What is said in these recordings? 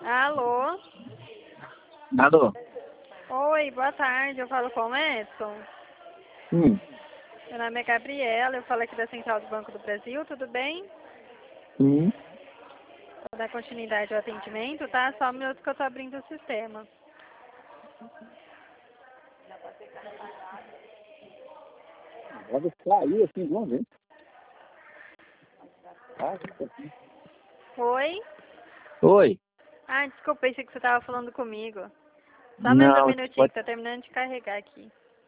Alô? Alô? Oi, boa tarde. Eu falo com o Edson. Sim. Meu nome é Gabriela, eu falo aqui da Central do Banco do Brasil, tudo bem? Sim. Vou dar continuidade ao atendimento, tá? Só um minuto que eu tô abrindo o sistema. Agora saiu assim de uma vez. Oi? Oi. Ah, desculpa, pensei que você tava falando comigo. Só mais um Não, minutinho pode... que tá terminando de carregar aqui.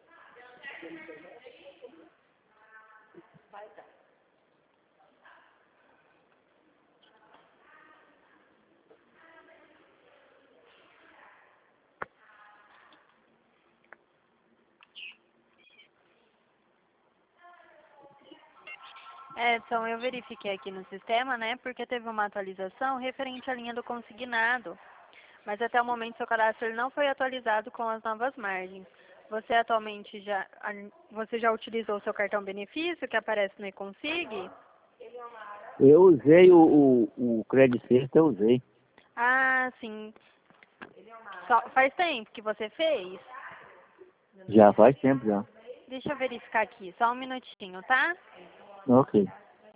Edson, eu verifiquei aqui no sistema, né? Porque teve uma atualização referente à linha do consignado. Mas até o momento seu cadastro ele não foi atualizado com as novas margens. Você atualmente você já utilizou o seu cartão benefício que aparece no eConsig? Eu usei o Credit Sexta, eu usei. Ah, sim. Faz tempo que você fez? Já faz tempo já. Deixa eu verificar aqui, só um minutinho, tá? Ok.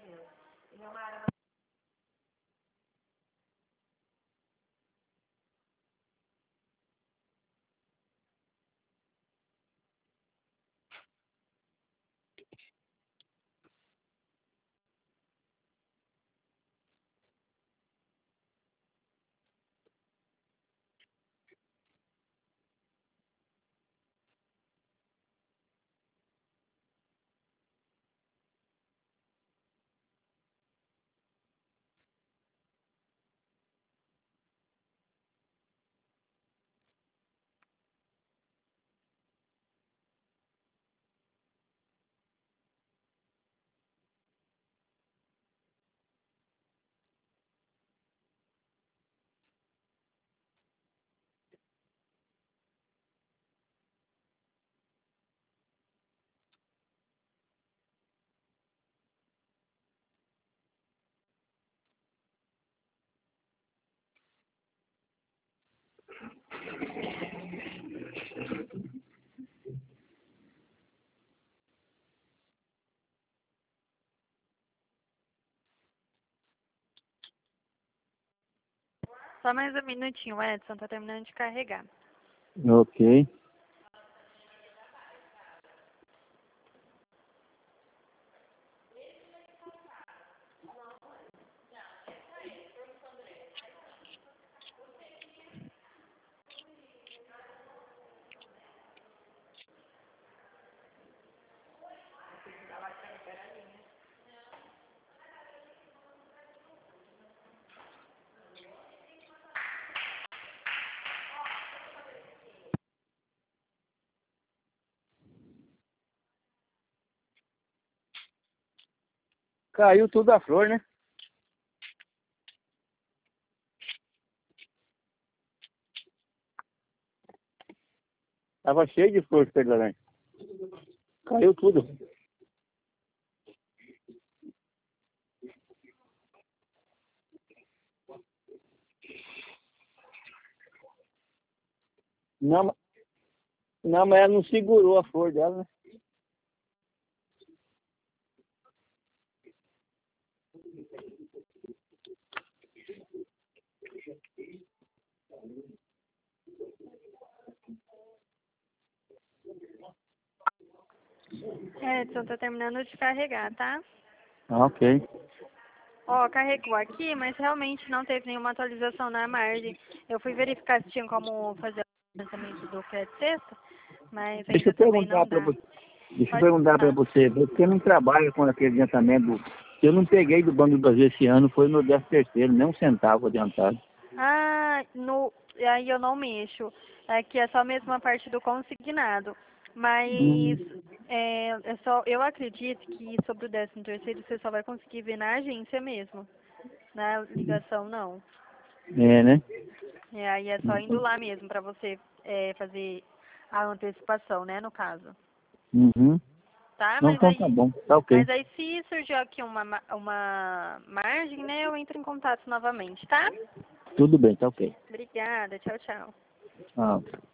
Só mais um minutinho, Edson, tá terminando de carregar. Ok. Caiu tudo a flor, né? Tava cheio de flor de pé de laranja. Caiu tudo. Não, não, mas ela não segurou a flor dela, né? Edson, tá terminando de carregar, tá? Ok. Ó, carregou aqui, mas realmente não teve nenhuma atualização na margem. Eu fui verificar se tinha como fazer o lançamento do crédito sexta, mas Deixa ainda eu também perguntar não para dá. você. Deixa eu Pode perguntar para falar. você não trabalha com aquele adiantamento? Eu não peguei do Banco do Brasil esse ano, foi no 13º, nem um centavo adiantado. Ah, aí eu não mexo. Aqui é só mesmo a parte do consignado. Mas Hum. eu acredito que sobre o 13º você só vai conseguir ver na agência mesmo. Na ligação não. É, né? Aí é só indo lá mesmo para você fazer a antecipação, né, no caso. Uhum. Tá? Não, então tá bom, tá ok. Mas aí se surgir aqui uma margem, né, eu entro em contato novamente, tá? Tudo bem, tá ok. Obrigada, tchau, tchau. Ah.